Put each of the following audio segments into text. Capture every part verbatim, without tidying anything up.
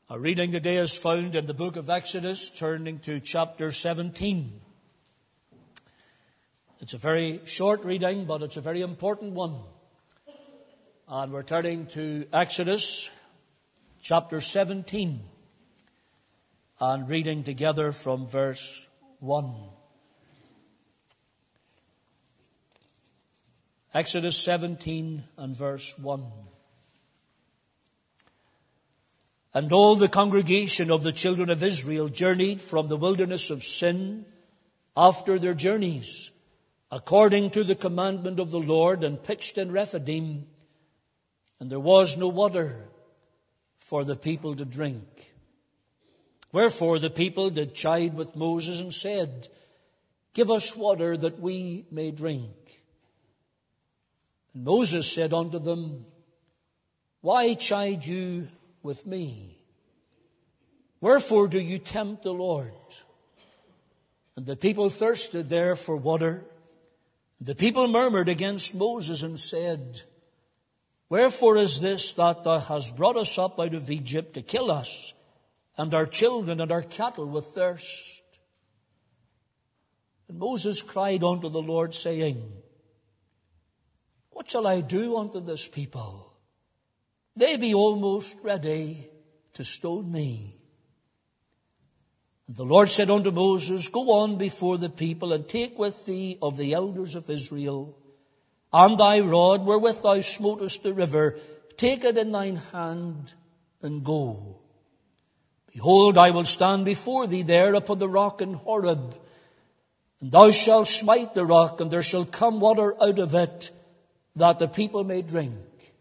Our reading today is found in the book of Exodus, turning to chapter seventeen. It's a very short reading, but it's a very important one. And we're turning to Exodus chapter seventeen and reading together from verse one. Exodus seventeen and verse one. And all the congregation of the children of Israel journeyed from the wilderness of Sin after their journeys, according to the commandment of the Lord, and pitched in Rephidim, and there was no water for the people to drink. Wherefore the people did chide with Moses and said, Give us water that we may drink. And Moses said unto them, Why chide you with me? Wherefore do you tempt the Lord? And the people thirsted there for water. The people murmured against Moses and said, Wherefore is this that thou hast brought us up out of Egypt to kill us, and our children and our cattle with thirst? And Moses cried unto the Lord, saying, What shall I do unto this people? They be almost ready to stone me. And the Lord said unto Moses, Go on before the people, and take with thee of the elders of Israel, and thy rod wherewith thou smotest the river, take it in thine hand, and go. Behold, I will stand before thee there upon the rock in Horeb, and thou shalt smite the rock, and there shall come water out of it, that the people may drink.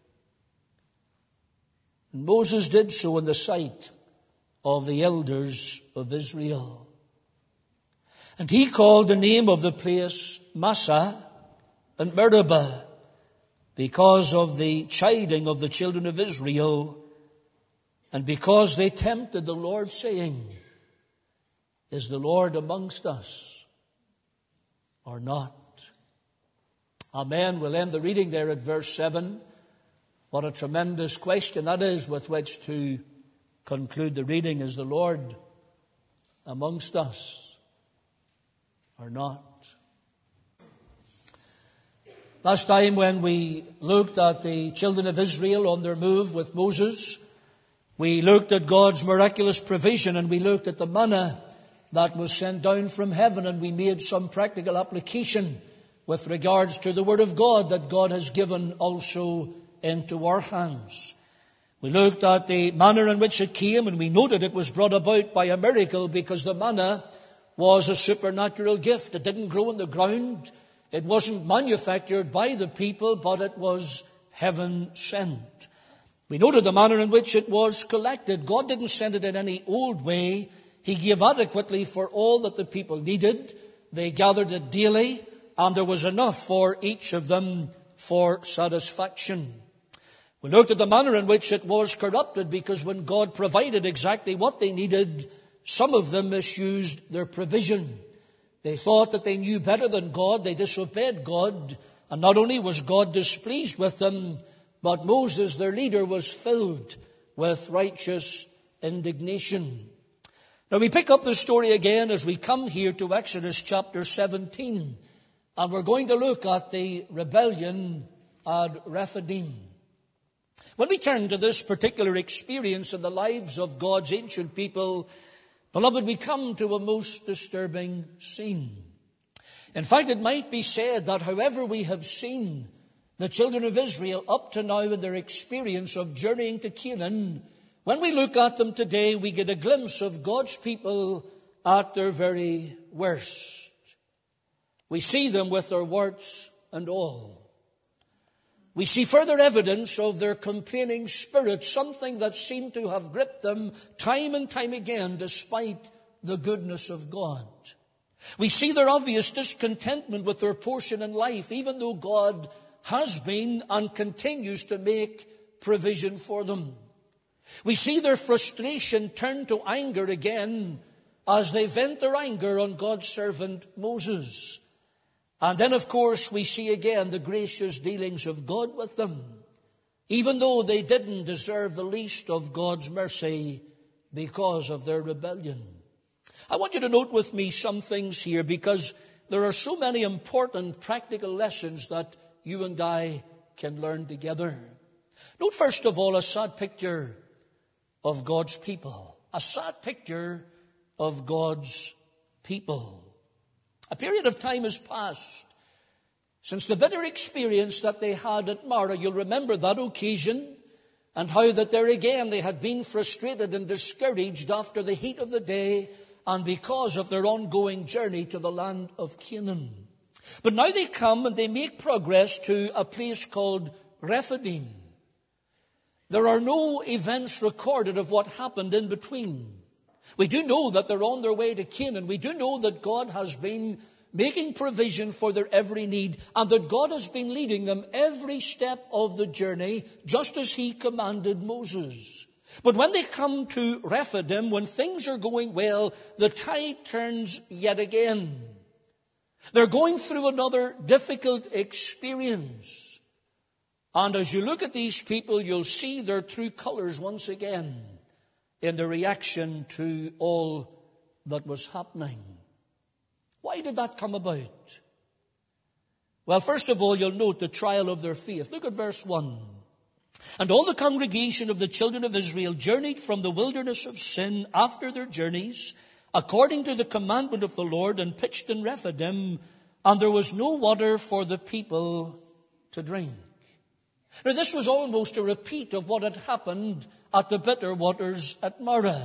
And Moses did so in the sight of the elders of Israel. And he called the name of the place Massah and Meribah, because of the chiding of the children of Israel, and because they tempted the Lord, saying, Is the Lord amongst us or not? Amen. We'll end the reading there at verse seven. What a tremendous question that is with which to conclude the reading. Is the Lord amongst us or not? Last time when we looked at the children of Israel on their move with Moses, we looked at God's miraculous provision, and we looked at the manna that was sent down from heaven, and we made some practical application with regards to the Word of God that God has given also into our hands. We looked at the manner in which it came, and we noted it was brought about by a miracle, because the manna was a supernatural gift. It didn't grow in the ground. It wasn't manufactured by the people, but it was heaven sent. We noted the manner in which it was collected. God didn't send it in any old way. He gave adequately for all that the people needed. They gathered it daily, and there was enough for each of them for satisfaction. We looked at the manner in which it was corrupted, because when God provided exactly what they needed, some of them misused their provision. They thought that they knew better than God. They disobeyed God. And not only was God displeased with them, but Moses, their leader, was filled with righteous indignation. Now we pick up the story again as we come here to Exodus chapter seventeen. And we're going to look at the rebellion at Rephidim. When we turn to this particular experience in the lives of God's ancient people, beloved, we come to a most disturbing scene. In fact, it might be said that however we have seen the children of Israel up to now in their experience of journeying to Canaan, when we look at them today, we get a glimpse of God's people at their very worst. We see them with their warts and all. We see further evidence of their complaining spirit, something that seemed to have gripped them time and time again despite the goodness of God. We see their obvious discontentment with their portion in life, even though God has been and continues to make provision for them. We see their frustration turn to anger again as they vent their anger on God's servant Moses. And then, of course, we see again the gracious dealings of God with them. Even though they didn't deserve the least of God's mercy, because of their rebellion. I want you to note with me some things here, because there are so many important practical lessons that you and I can learn together. Note first of all a sad picture of God's people. A sad picture of God's people. A period of time has passed since the bitter experience that they had at Marah. You'll remember that occasion, and how that there again they had been frustrated and discouraged after the heat of the day, and because of their ongoing journey to the land of Canaan. But now they come and they make progress to a place called Rephidim. There are no events recorded of what happened in between. We do know that they're on their way to Canaan. We do know that God has been making provision for their every need, and that God has been leading them every step of the journey, just as He commanded Moses. But when they come to Rephidim, when things are going well, the tide turns yet again. They're going through another difficult experience. And as you look at these people, you'll see their true colors once again in the reaction to all that was happening. Why did that come about? Well, first of all, you'll note the trial of their faith. Look at verse one. And all the congregation of the children of Israel journeyed from the wilderness of Sin after their journeys, according to the commandment of the Lord, and pitched in Rephidim, and there was no water for the people to drink. Now, this was almost a repeat of what had happened at the bitter waters at Marah.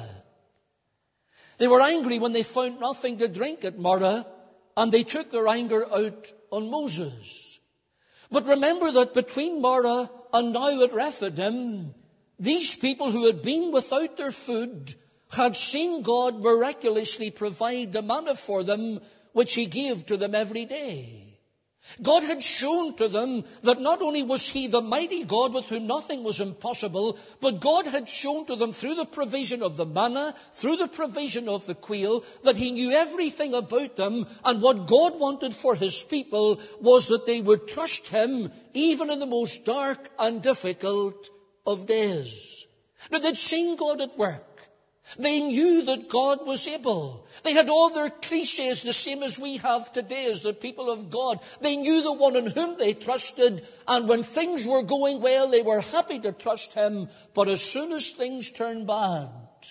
They were angry when they found nothing to drink at Marah, and they took their anger out on Moses. But remember that between Marah and now at Rephidim, these people who had been without their food had seen God miraculously provide the manna for them, which He gave to them every day. God had shown to them that not only was He the mighty God with whom nothing was impossible, but God had shown to them through the provision of the manna, through the provision of the quail, that He knew everything about them, and what God wanted for His people was that they would trust Him even in the most dark and difficult of days. Now, they'd seen God at work. They knew that God was able. They had all their cliches, the same as we have today as the people of God. They knew the one in whom they trusted, and when things were going well, they were happy to trust Him. But as soon as things turn bad,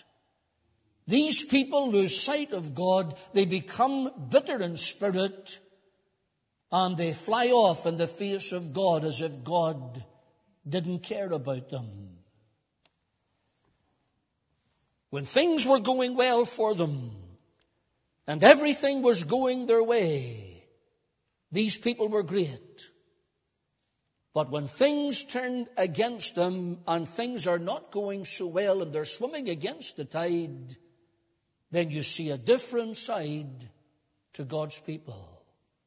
these people lose sight of God. They become bitter in spirit, and they fly off in the face of God as if God didn't care about them. When things were going well for them and everything was going their way, these people were great. But when things turned against them and things are not going so well and they're swimming against the tide, then you see a different side to God's people.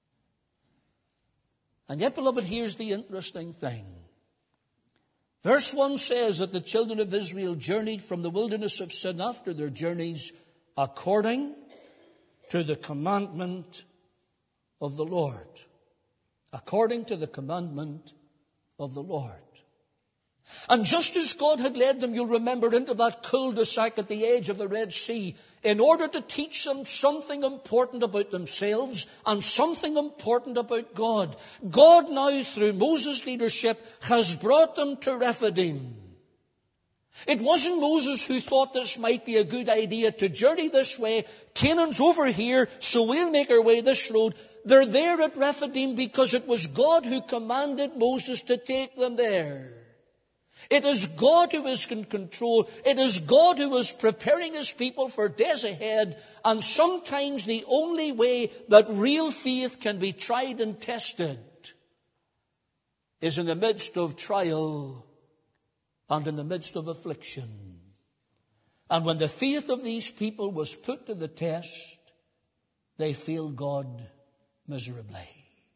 And yet, beloved, here's the interesting thing. Verse one says that the children of Israel journeyed from the wilderness of Sin after their journeys according to the commandment of the Lord. According to the commandment of the Lord. And just as God had led them, you'll remember, into that cul-de-sac at the edge of the Red Sea, in order to teach them something important about themselves and something important about God. God now, through Moses' leadership, has brought them to Rephidim. It wasn't Moses who thought this might be a good idea to journey this way. Canaan's over here, so we'll make our way this road. They're there at Rephidim because it was God who commanded Moses to take them there. It is God who is in control. It is God who is preparing His people for days ahead. And sometimes the only way that real faith can be tried and tested is in the midst of trial and in the midst of affliction. And when the faith of these people was put to the test, they failed God miserably.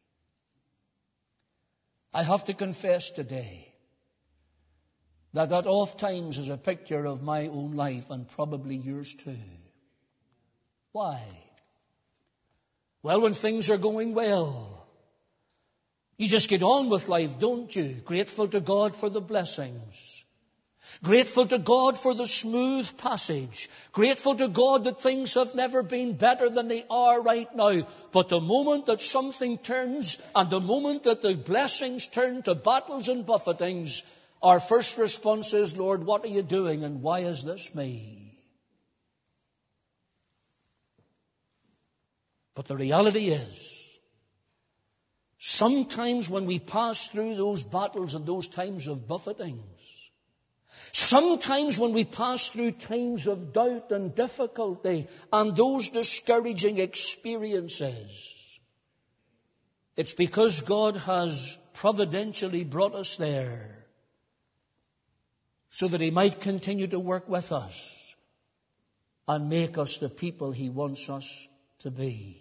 I have to confess today that that oft times is a picture of my own life and probably yours too. Why? Well, when things are going well, you just get on with life, don't you? Grateful to God for the blessings. Grateful to God for the smooth passage. Grateful to God that things have never been better than they are right now. But the moment that something turns, and the moment that the blessings turn to battles and buffetings, our first response is, Lord, what are you doing, and why is this me? But the reality is, sometimes when we pass through those battles and those times of buffetings, sometimes when we pass through times of doubt and difficulty and those discouraging experiences, it's because God has providentially brought us there so that He might continue to work with us and make us the people He wants us to be.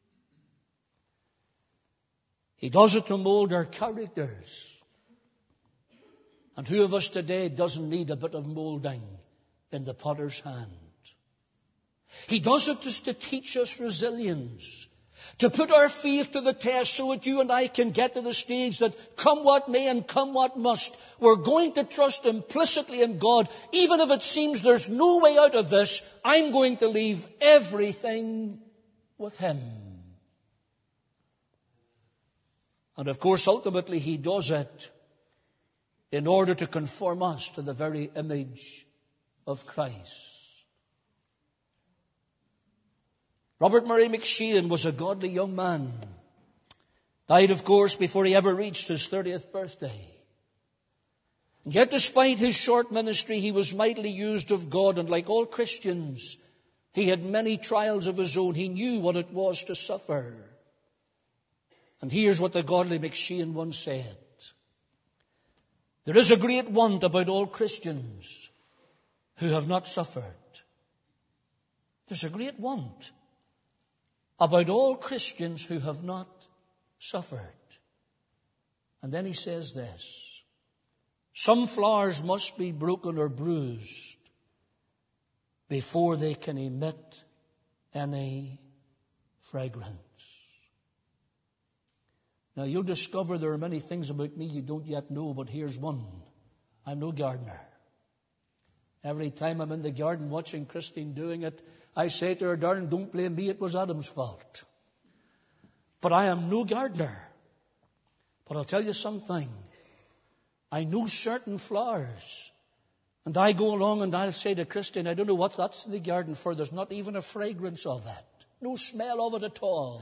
He does it to mold our characters. And who of us today doesn't need a bit of molding in the potter's hand? He does it just to teach us resilience, to put our faith to the test so that you and I can get to the stage that come what may and come what must, we're going to trust implicitly in God. Even if it seems there's no way out of this, I'm going to leave everything with Him. And of course, ultimately, He does it in order to conform us to the very image of Christ. Robert Murray McShane was a godly young man. Died, of course, before he ever reached his thirtieth birthday. And yet, despite his short ministry, he was mightily used of God. And like all Christians, he had many trials of his own. He knew what it was to suffer. And here's what the godly McShane once said. There is a great want about all Christians who have not suffered. There's a great want about all Christians who have not suffered. And then he says this: some flowers must be broken or bruised before they can emit any fragrance. Now, you'll discover there are many things about me you don't yet know, but here's one. I'm no gardener. Every time I'm in the garden watching Christine doing it, I say to her, darling, don't blame me, it was Adam's fault. But I am no gardener. But I'll tell you something. I know certain flowers. And I go along and I'll say to Christine, I don't know what that's in the garden for. There's not even a fragrance of it. No smell of it at all.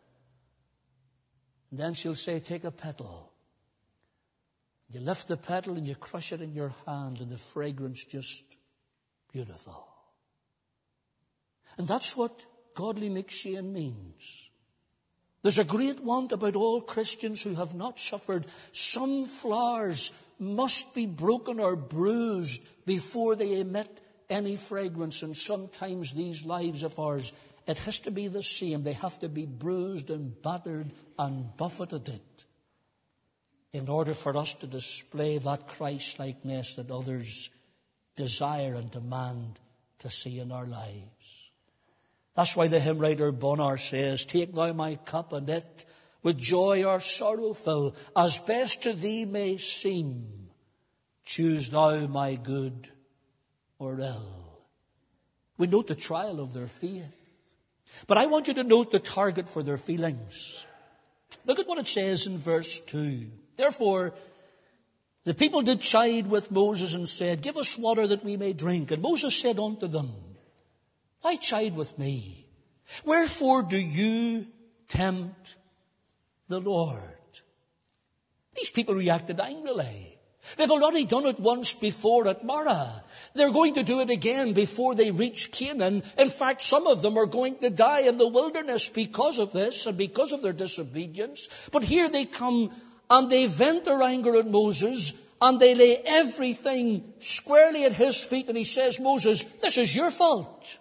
And then she'll say, take a petal. You lift the petal and you crush it in your hand, and the fragrance just beautiful. And that's what godly McShane means. There's a great want about all Christians who have not suffered. Some flowers must be broken or bruised before they emit any fragrance. And sometimes these lives of ours, it has to be the same. They have to be bruised and battered and buffeted in order for us to display that Christ-likeness that others desire and demand to see in our lives. That's why the hymn writer Bonar says, take thou my cup and it with joy or sorrow fill, as best to thee may seem. Choose thou my good or ill. We note the trial of their faith. But I want you to note the target for their feelings. Look at what it says in verse two. Therefore, the people did chide with Moses and said, give us water that we may drink. And Moses said unto them, why chide with me? Wherefore do you tempt the Lord? These people reacted angrily. They've already done it once before at Marah. They're going to do it again before they reach Canaan. In fact, some of them are going to die in the wilderness because of this and because of their disobedience. But here they come and they vent their anger at Moses and they lay everything squarely at his feet. And he says, Moses, this is your fault.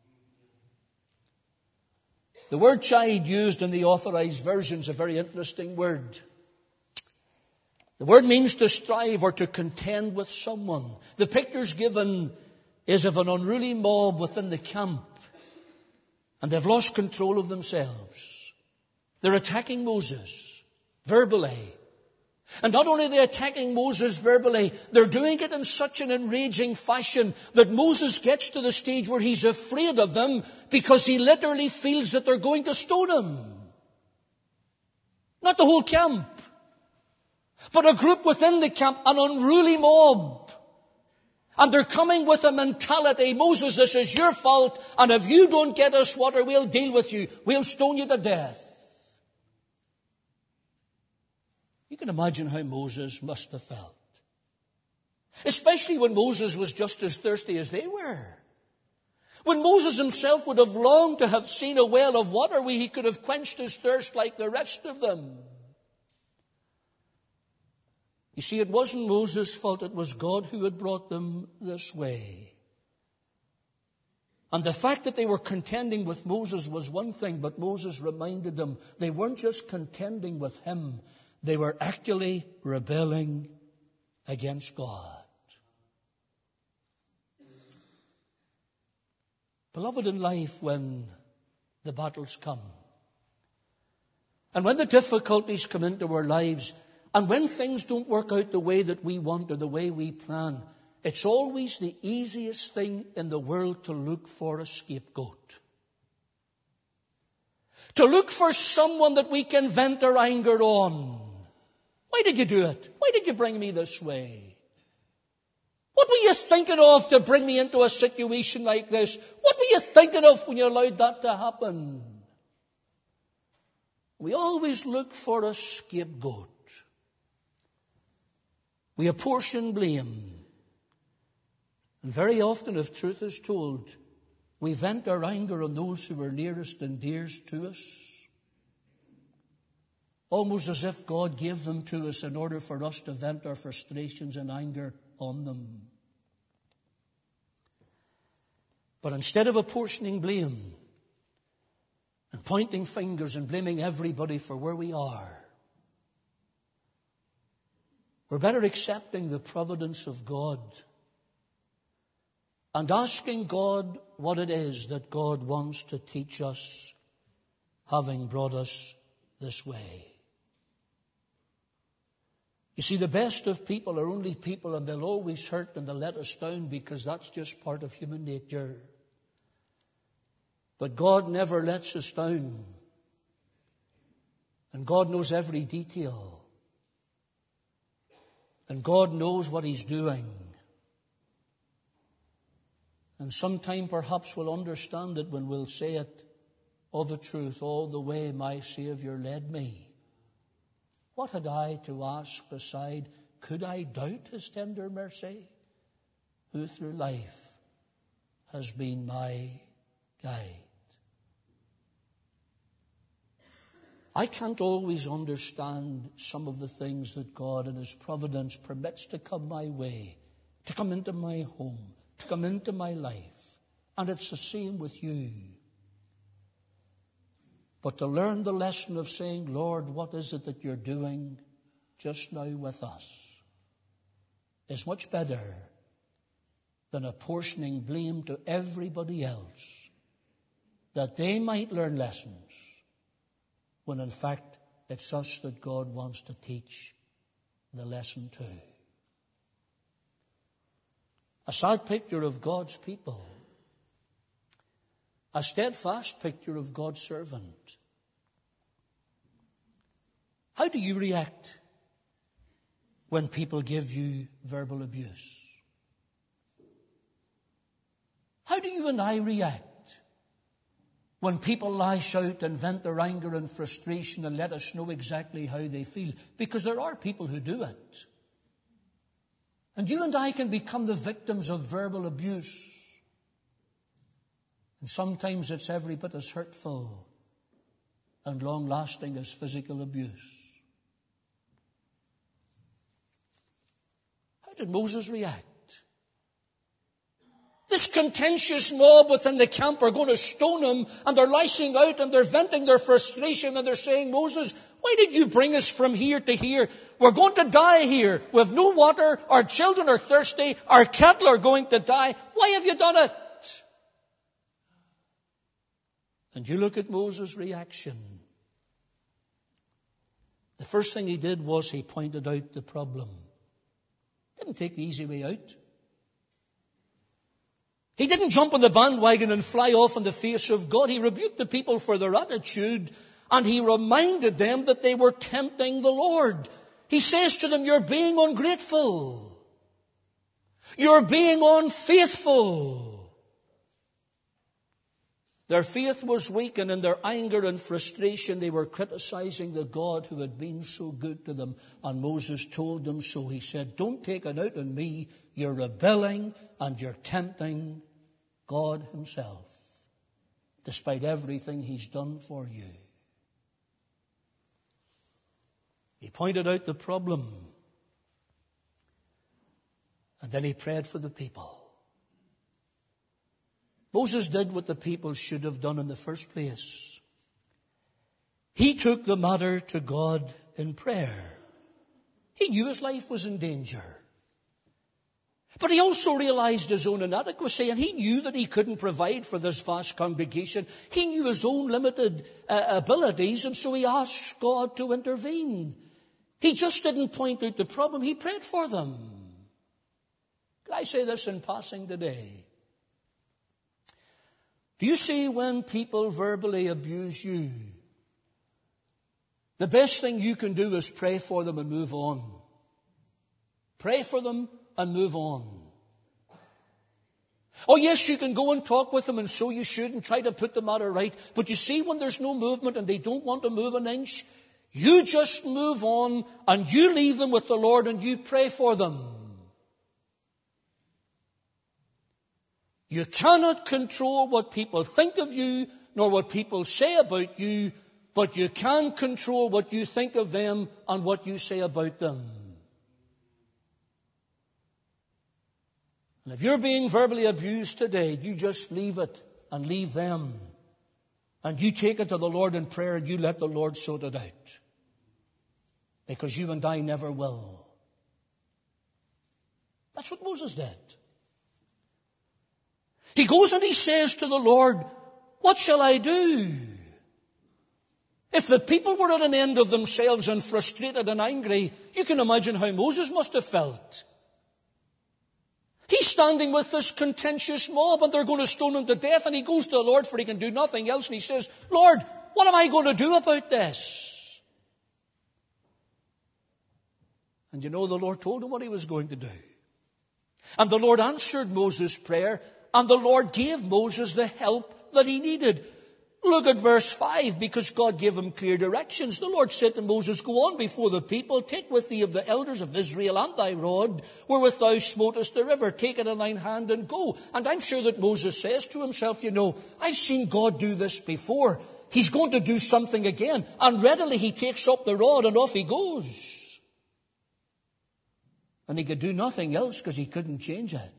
The word chide used in the Authorized Version is a very interesting word. The word means to strive or to contend with someone. The pictures given is of an unruly mob within the camp. And they've lost control of themselves. They're attacking Moses verbally. And not only are they attacking Moses verbally, they're doing it in such an enraging fashion that Moses gets to the stage where he's afraid of them because he literally feels that they're going to stone him. Not the whole camp, but a group within the camp, an unruly mob. And they're coming with a mentality, Moses, this is your fault, and if you don't get us water, we'll deal with you. We'll stone you to death. You can imagine how Moses must have felt. Especially when Moses was just as thirsty as they were. When Moses himself would have longed to have seen a well of water where he could have quenched his thirst like the rest of them. You see, it wasn't Moses' fault, it was God who had brought them this way. And the fact that they were contending with Moses was one thing, but Moses reminded them they weren't just contending with him. They were actually rebelling against God. Beloved, in life, when the battles come, and when the difficulties come into our lives, and when things don't work out the way that we want or the way we plan, it's always the easiest thing in the world to look for a scapegoat. To look for someone that we can vent our anger on. Why did you do it? Why did you bring me this way? What were you thinking of to bring me into a situation like this? What were you thinking of when you allowed that to happen? We always look for a scapegoat. We apportion blame. And very often, if truth is told, we vent our anger on those who are nearest and dearest to us. Almost as if God gave them to us in order for us to vent our frustrations and anger on them. But instead of apportioning blame and pointing fingers and blaming everybody for where we are, we're better accepting the providence of God and asking God what it is that God wants to teach us, having brought us this way. You see, the best of people are only people, and they'll always hurt and they'll let us down because that's just part of human nature. But God never lets us down. And God knows every detail. And God knows what He's doing. And sometime perhaps we'll understand it when we'll say it, "Oh, the truth, all the way my Savior led me. What had I to ask beside? Could I doubt His tender mercy? Who through life has been my guide." I can't always understand some of the things that God in His providence permits to come my way, to come into my home, to come into my life. And it's the same with you. But to learn the lesson of saying, "Lord, what is it that you're doing just now with us?" is much better than apportioning blame to everybody else, that they might learn lessons, when in fact it's us that God wants to teach the lesson to. A sad picture of God's people. A steadfast picture of God's servant. How do you react when people give you verbal abuse? How do you and I react when people lash out and vent their anger and frustration and let us know exactly how they feel? Because there are people who do it. And you and I can become the victims of verbal abuse. And sometimes it's every bit as hurtful and long-lasting as physical abuse. How did Moses react? This contentious mob within the camp are going to stone him, and they're lashing out and they're venting their frustration, and they're saying, "Moses, why did you bring us from here to here? We're going to die here. We have no water. Our children are thirsty. Our cattle are going to die. Why have you done it?" And you look at Moses' reaction. The first thing he did was he pointed out the problem. Didn't take the easy way out. He didn't jump on the bandwagon and fly off in the face of God. He rebuked the people for their attitude, and he reminded them that they were tempting the Lord. He says to them, you're being ungrateful. You're being unfaithful. Their faith was weak, and in their anger and frustration they were criticizing the God who had been so good to them. And Moses told them so. He said, don't take it out on me. You're rebelling and you're tempting God himself, despite everything he's done for you. He pointed out the problem, and then he prayed for the people. Moses did what the people should have done in the first place. He took the matter to God in prayer. He knew his life was in danger. But he also realized his own inadequacy, and he knew that he couldn't provide for this vast congregation. He knew his own limited uh, abilities, and so he asked God to intervene. He just didn't point out the problem. He prayed for them. Can I say this in passing today? Do you see, when people verbally abuse you, the best thing you can do is pray for them and move on. Pray for them and move on. Oh yes, you can go and talk with them, and so you should, and try to put the matter right. But you see, when there's no movement and they don't want to move an inch, you just move on and you leave them with the Lord and you pray for them. You cannot control what people think of you, nor what people say about you, but you can control what you think of them and what you say about them. And if you're being verbally abused today, you just leave it and leave them. And you take it to the Lord in prayer, and you let the Lord sort it out. Because you and I never will. That's what Moses did. He goes and he says to the Lord, what shall I do? If the people were at an end of themselves and frustrated and angry, you can imagine how Moses must have felt. He's standing with this contentious mob, and they're going to stone him to death, and he goes to the Lord, for he can do nothing else, and he says, Lord, what am I going to do about this? And you know, the Lord told him what he was going to do. And the Lord answered Moses' prayer, and the Lord gave Moses the help that he needed. Look at verse five, because God gave him clear directions. The Lord said to Moses, go on before the people, take with thee of the elders of Israel and thy rod, wherewith thou smotest the river, take it in thine hand and go. And I'm sure that Moses says to himself, you know, I've seen God do this before. He's going to do something again. And readily he takes up the rod and off he goes. And he could do nothing else because he couldn't change it.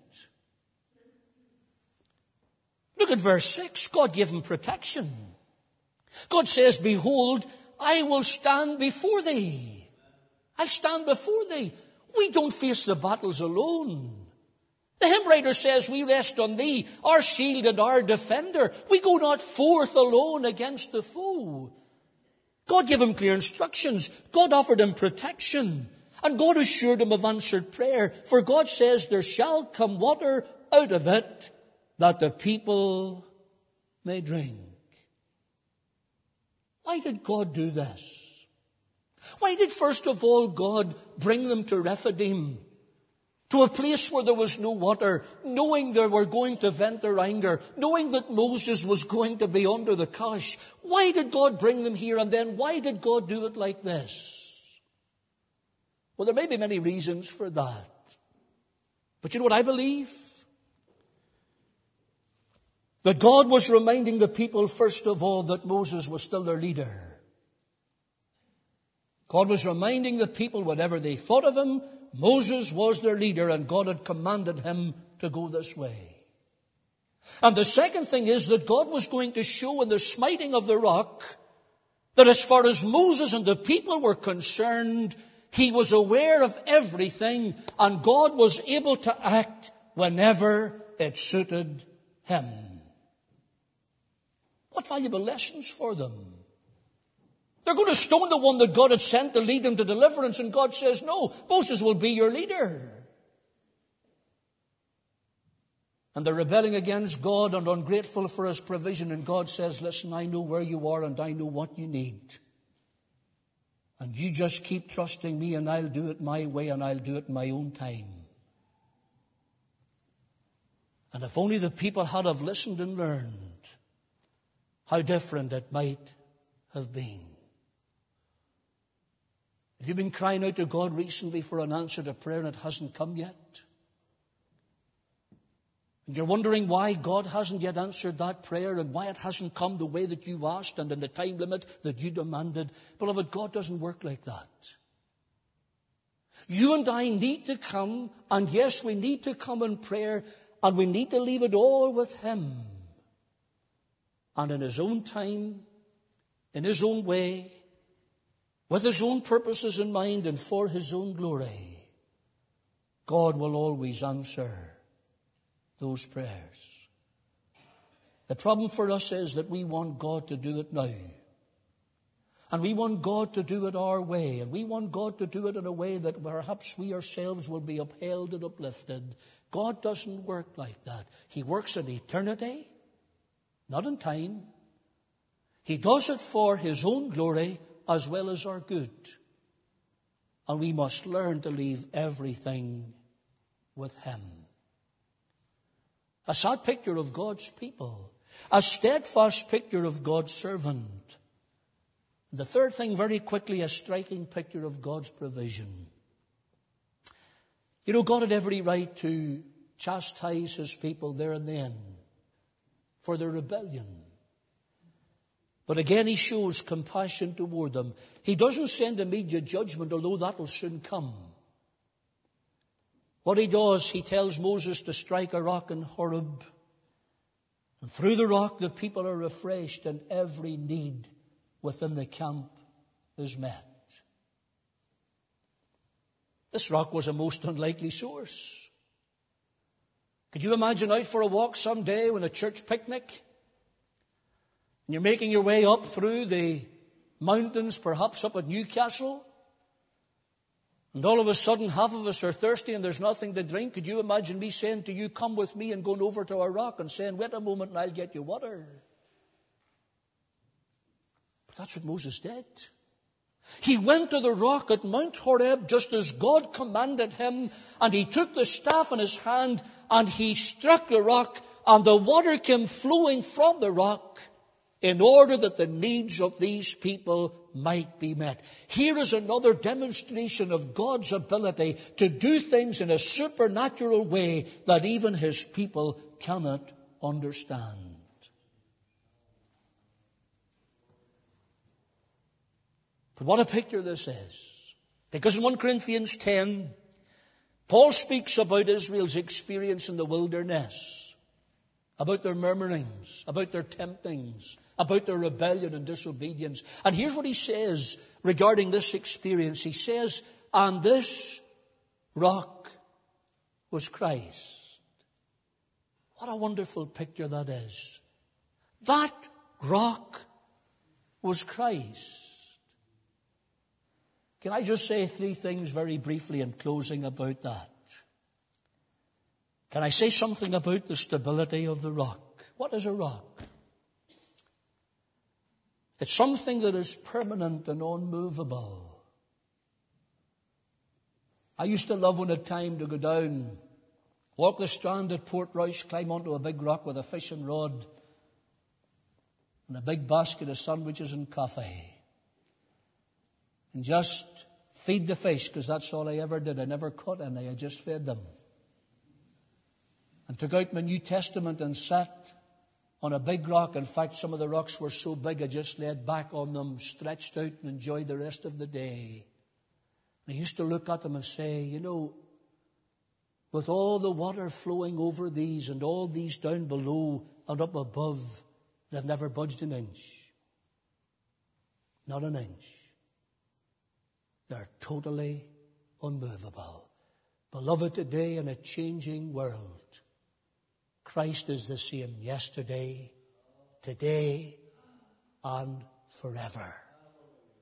Look at verse six. God gave him protection. God says, behold, I will stand before thee. I'll stand before thee. We don't face the battles alone. The hymn writer says, we rest on thee, our shield and our defender. We go not forth alone against the foe. God gave him clear instructions. God offered him protection. And God assured him of answered prayer. For God says, there shall come water out of it, that the people may drink. Why did God do this? Why did first of all God bring them to Rephidim, to a place where there was no water, knowing they were going to vent their anger, knowing that Moses was going to be under the cosh? Why did God bring them here, and then why did God do it like this? Well, there may be many reasons for that. But you know what I believe? That God was reminding the people, first of all, that Moses was still their leader. God was reminding the people, whatever they thought of him, Moses was their leader, and God had commanded him to go this way. And the second thing is that God was going to show in the smiting of the rock that as far as Moses and the people were concerned, he was aware of everything, and God was able to act whenever it suited him. What valuable lessons for them. They're going to stone the one that God had sent to lead them to deliverance. And God says, no, Moses will be your leader. And they're rebelling against God and ungrateful for His provision. And God says, listen, I know where you are and I know what you need. And you just keep trusting me and I'll do it my way and I'll do it in my own time. And if only the people had have listened and learned, how different it might have been. Have you been crying out to God recently for an answer to prayer and it hasn't come yet? And you're wondering why God hasn't yet answered that prayer and why it hasn't come the way that you asked and in the time limit that you demanded. Beloved, God doesn't work like that. You and I need to come, and yes, we need to come in prayer, and we need to leave it all with Him. And in His own time, in His own way, with His own purposes in mind and for His own glory, God will always answer those prayers. The problem for us is that we want God to do it now. And we want God to do it our way. And we want God to do it in a way that perhaps we ourselves will be upheld and uplifted. God doesn't work like that. He works in eternity, not in time. He does it for His own glory as well as our good. And we must learn to leave everything with Him. A sad picture of God's people. A steadfast picture of God's servant. The third thing, very quickly, a striking picture of God's provision. You know, God had every right to chastise His people there and then for their rebellion. But again, He shows compassion toward them. He doesn't send immediate judgment, although that will soon come. What He does, He tells Moses to strike a rock in Horeb. And through the rock, the people are refreshed and every need within the camp is met. This rock was a most unlikely source. Could you imagine out for a walk someday when a church picnic? And you're making your way up through the mountains, perhaps up at Newcastle. And all of a sudden, half of us are thirsty and there's nothing to drink. Could you imagine me saying to you, come with me, and going over to a rock and saying, wait a moment and I'll get you water? But that's what Moses did. He went to the rock at Mount Horeb just as God commanded him, and he took the staff in his hand and he struck the rock, and the water came flowing from the rock in order that the needs of these people might be met. Here is another demonstration of God's ability to do things in a supernatural way that even His people cannot understand. But what a picture this is. Because in First Corinthians ten, Paul speaks about Israel's experience in the wilderness, about their murmurings, about their temptings, about their rebellion and disobedience. And here's what he says regarding this experience. He says, and this rock was Christ. What a wonderful picture that is. That rock was Christ. Can I just say three things very briefly in closing about that? Can I say something about the stability of the rock? What is a rock? It's something that is permanent and unmovable. I used to love when it time to go down, walk the strand at Portrush, climb onto a big rock with a fishing rod and a big basket of sandwiches and coffee. And just feed the fish, because that's all I ever did. I never caught any, I just fed them. And took out my New Testament and sat on a big rock. In fact, some of the rocks were so big I just laid back on them, stretched out and enjoyed the rest of the day. And I used to look at them and say, you know, with all the water flowing over these and all these down below and up above, they've never budged an inch. Not an inch. They're totally unmovable. Beloved, today in a changing world, Christ is the same yesterday, today, and forever.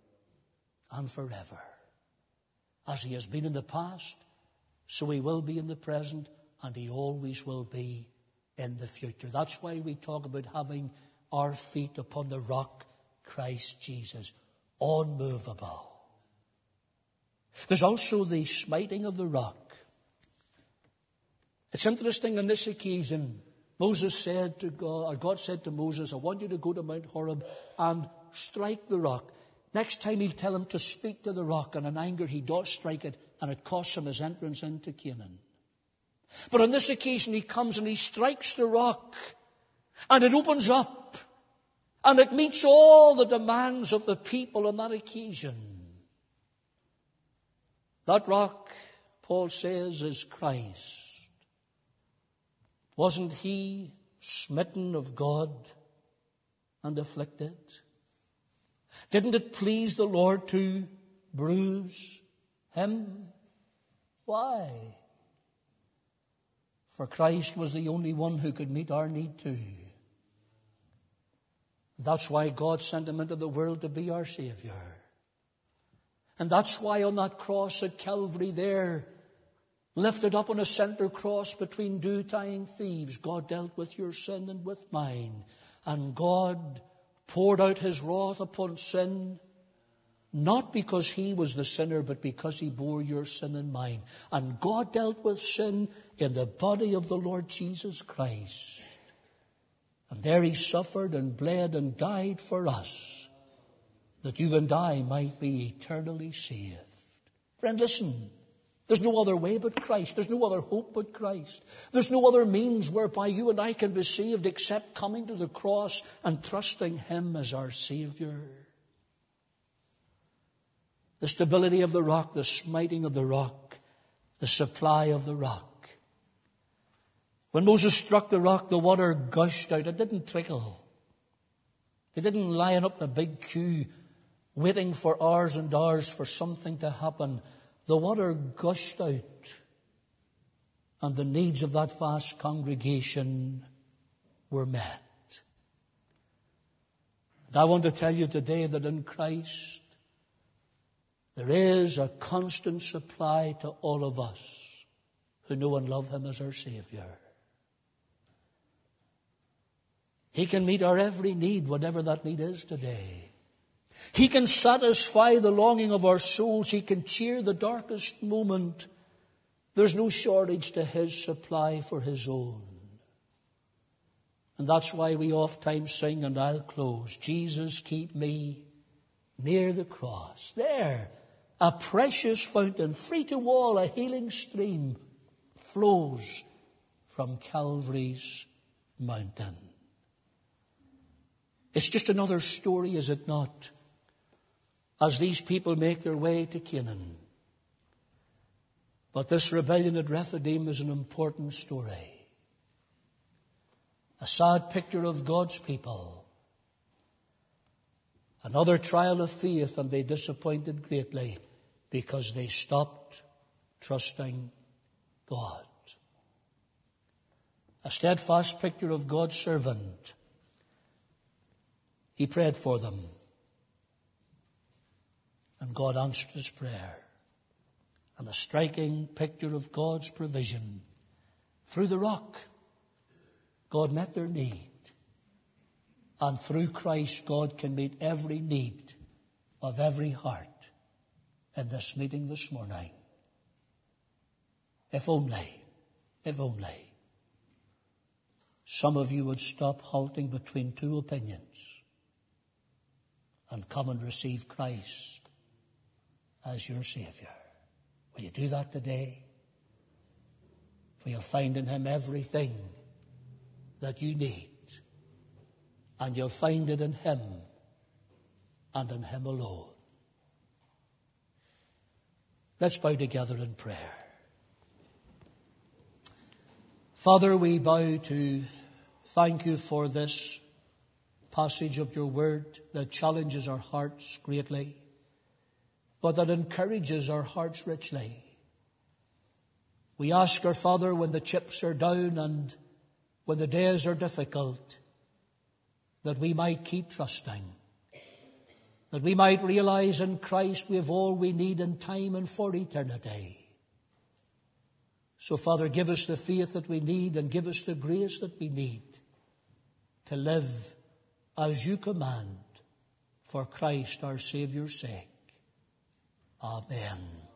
and forever. As he has been in the past, so he will be in the present, and he always will be in the future. That's why we talk about having our feet upon the rock, Christ Jesus, unmovable. There's also the smiting of the rock. It's interesting on this occasion, Moses said to God, or God said to Moses, I want you to go to Mount Horeb and strike the rock. Next time he'll tell him to speak to the rock, and in anger he does strike it, and it costs him his entrance into Canaan. But on this occasion he comes and he strikes the rock, and it opens up, and it meets all the demands of the people on that occasion. That rock, Paul says, is Christ. Wasn't he smitten of God and afflicted? Didn't it please the Lord to bruise him? Why? For Christ was the only one who could meet our need too. That's why God sent him into the world to be our Savior. And that's why on that cross at Calvary there, lifted up on a center cross between dew-tying thieves, God dealt with your sin and with mine. And God poured out his wrath upon sin, not because he was the sinner, but because he bore your sin and mine. And God dealt with sin in the body of the Lord Jesus Christ. And there he suffered and bled and died for us, that you and I might be eternally saved. Friend, listen. There's no other way but Christ. There's no other hope but Christ. There's no other means whereby you and I can be saved except coming to the cross and trusting him as our Savior. The stability of the rock, the smiting of the rock, the supply of the rock. When Moses struck the rock, the water gushed out. It didn't trickle. They didn't line up in a big queue waiting for hours and hours for something to happen. The water gushed out, and the needs of that vast congregation were met. And I want to tell you today that in Christ, there is a constant supply to all of us who know and love him as our Savior. He can meet our every need, whatever that need is today. He can satisfy the longing of our souls. He can cheer the darkest moment. There's no shortage to his supply for his own. And that's why we oft times sing, and I'll close, Jesus, keep me near the cross. There, a precious fountain, free to all, a healing stream flows from Calvary's mountain. It's just another story, is it not? As these people make their way to Canaan. But this rebellion at Rephidim is an important story. A sad picture of God's people. Another trial of faith, and they disappointed greatly because they stopped trusting God. A steadfast picture of God's servant. He prayed for them. And God answered his prayer. And a striking picture of God's provision. Through the rock, God met their need. And through Christ, God can meet every need of every heart in this meeting this morning. If only, if only, some of you would stop halting between two opinions and come and receive Christ as your Savior. Will you do that today? For you'll find in him everything that you need. And you'll find it in him and in him alone. Let's bow together in prayer. Father, we bow to thank you for this passage of your word that challenges our hearts greatly, but that encourages our hearts richly. We ask our Father, when the chips are down and when the days are difficult, that we might keep trusting, that we might realize in Christ we have all we need in time and for eternity. So, Father, give us the faith that we need and give us the grace that we need to live as you command for Christ our Saviour's sake. Amen.